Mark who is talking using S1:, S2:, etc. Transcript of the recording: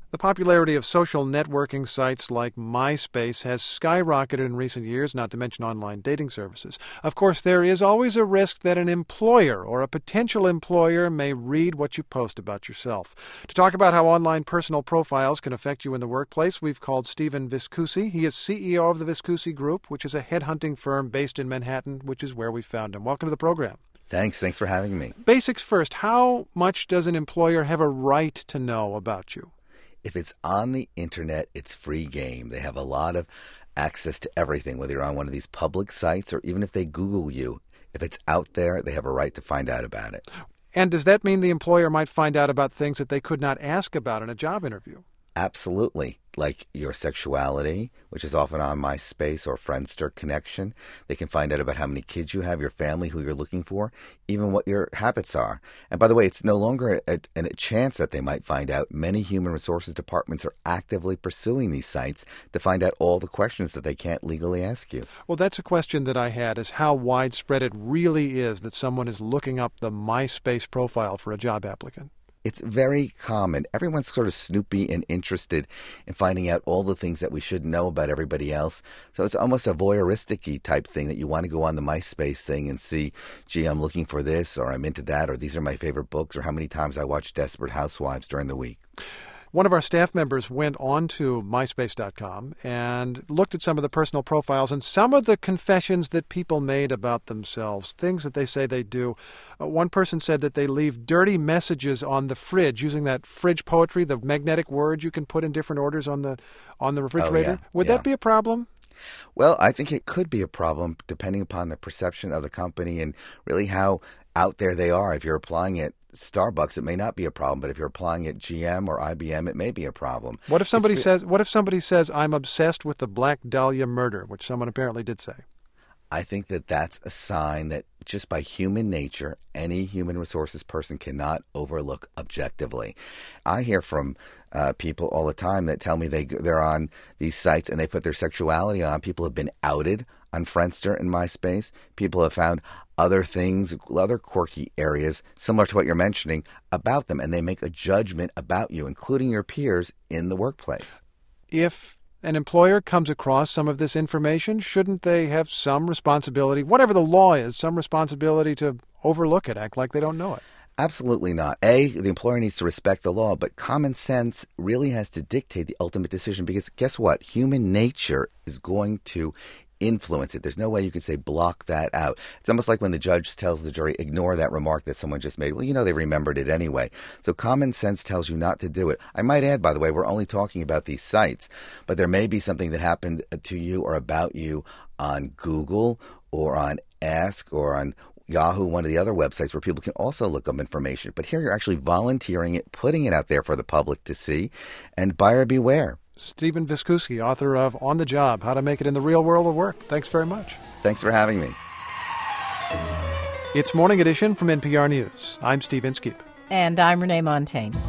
S1: The popularity of social networking sites like MySpace has skyrocketed in recent years, not to mention online dating services. Of course, there is always a risk that an employer or a potential employer may read what you post about yourself. To talk about how online personal profiles can affect you in the workplace, we've called Steven Viscusi. He is CEO of the Viscusi Group, which is a headhunting firm based in Manhattan, which is where we found him. Welcome to the program.
S2: Thanks for having me.
S1: Basics first. How much does an employer have a right to know about you?
S2: If it's on the internet, it's free game. They have a lot of access to everything, whether you're on one of these public sites or even if they Google you. If it's out there, they have a right to find out about it.
S1: And does that mean the employer might find out about things that they could not ask about in a job interview?
S2: Absolutely. Like your sexuality, which is often on MySpace or Friendster connection. They can find out about how many kids you have, your family, who you're looking for, even what your habits are. And by the way, it's no longer a chance that they might find out. Many human resources departments are actively pursuing these sites to find out all the questions that they can't legally ask you.
S1: Well, that's a question that I had, is how widespread it really is that someone is looking up the MySpace profile for a job applicant.
S2: It's very common. Everyone's sort of snoopy and interested in finding out all the things that we should know about everybody else. So it's almost a voyeuristic-y type thing that you want to go on the MySpace thing and see, gee, I'm looking for this, or I'm into that, or these are my favorite books, or how many times I watch Desperate Housewives during the week.
S1: One of our staff members went on to MySpace.com and looked at some of the personal profiles and some of the confessions that people made about themselves, things that they say they do. One person said that they leave dirty messages on the fridge, using that fridge poetry, the magnetic words you can put in different orders on the refrigerator.
S2: Oh, yeah.
S1: Would that be a problem?
S2: Well, I think it could be a problem depending upon the perception of the company and really how out there they are. If you're applying at Starbucks, it may not be a problem, but if you're applying at GM or IBM, it may be a problem.
S1: What if somebody says, I'm obsessed with the Black Dahlia murder, which someone apparently did say?
S2: I think that that's a sign that just by human nature, any human resources person cannot overlook objectively. I hear from people all the time that tell me they're on these sites and they put their sexuality on. People have been outed on Friendster and MySpace. People have found other things, other quirky areas, similar to what you're mentioning, about them, and they make a judgment about you, including your peers in the workplace.
S1: If an employer comes across some of this information, shouldn't they have some responsibility, whatever the law is, some responsibility to overlook it, act like they don't know it?
S2: Absolutely not. The employer needs to respect the law, but common sense really has to dictate the ultimate decision because guess what? Human nature is going to influence it. There's no way you can say block that out. It's almost like when the judge tells the jury, ignore that remark that someone just made. Well, they remembered it anyway. So common sense tells you not to do it. I might add, by the way, we're only talking about these sites, but there may be something that happened to you or about you on Google or on Ask or on Yahoo, one of the other websites where people can also look up information. But here you're actually volunteering it, putting it out there for the public to see, and buyer beware.
S1: Steven Viscusi, author of On the Job, How to Make It in the Real World of Work. Thanks very much.
S2: Thanks for having me.
S1: It's Morning Edition from NPR News. I'm Steve Inskeep.
S3: And I'm Renee Montaigne.